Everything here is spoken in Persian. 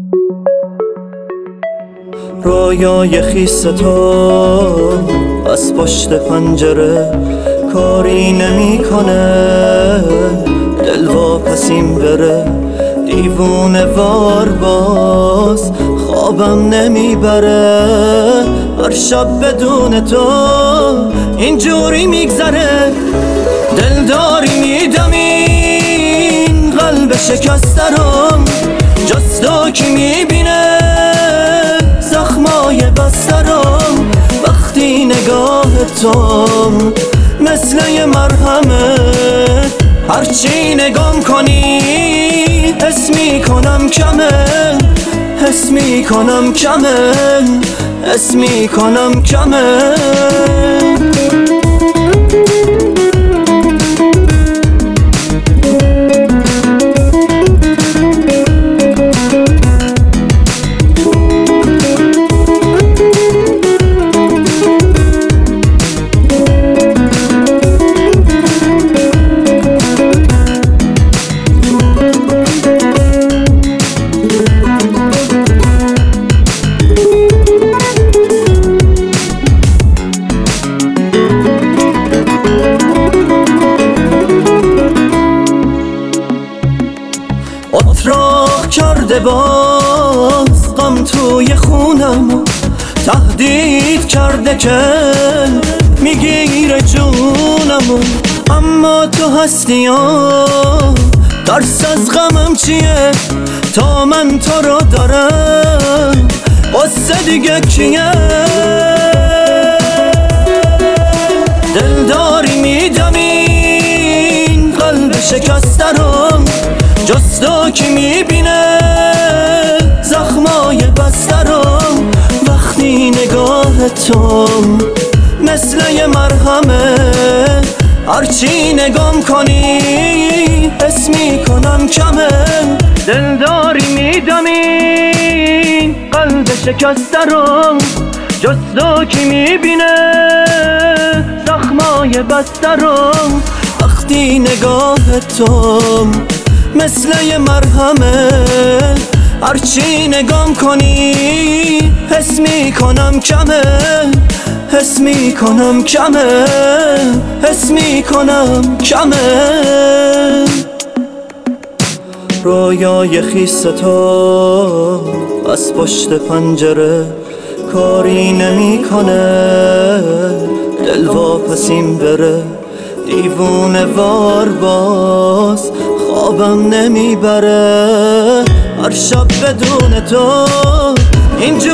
رویای خیس تو از پشت پنجره کاری نمیکنه، دل واپسیم بره دیوونه وار باز خوابم نمیبره. هر شب بدون تو اینجوری میگذره، دلداری میدمین قلب شکسته رو جز تو کی میبینه زخمای بسته رو. وقتی نگاه تو مثل یه مرهمه، هرچی نگام کنی حس میکنم کمه، حس میکنم کمه، حس میکنم کمه. اتراق کرده باز غم توی خونم، تهدید کرده که میگیره جونم. اما تو هستی یا ترس از غمم چیه؟ تا من تو رو دارم قصه دیگه کیه؟ دلداری میدمین قلب شکسته رو جز تو کی میبینه زخمای بسته رو. وقتی نگاه تو مثل یه مرهمه، هرچی نگام کنی حس میکنم کمه. دلداری میدمین قلب شکسته رو جز تو کی میبینه زخمای بسته رو. وقتی نگاه تو مثل یه مرهمه، هرچی نگام کنی حس میکنم کمه، حس میکنم کمه، حس میکنم کمه. رویای خیس تو از پشت پنجره کاری نمیکنه، دل واپسیم بره دیوونه وار باز خوابم نمیبره. هر شب بدون تو اینجا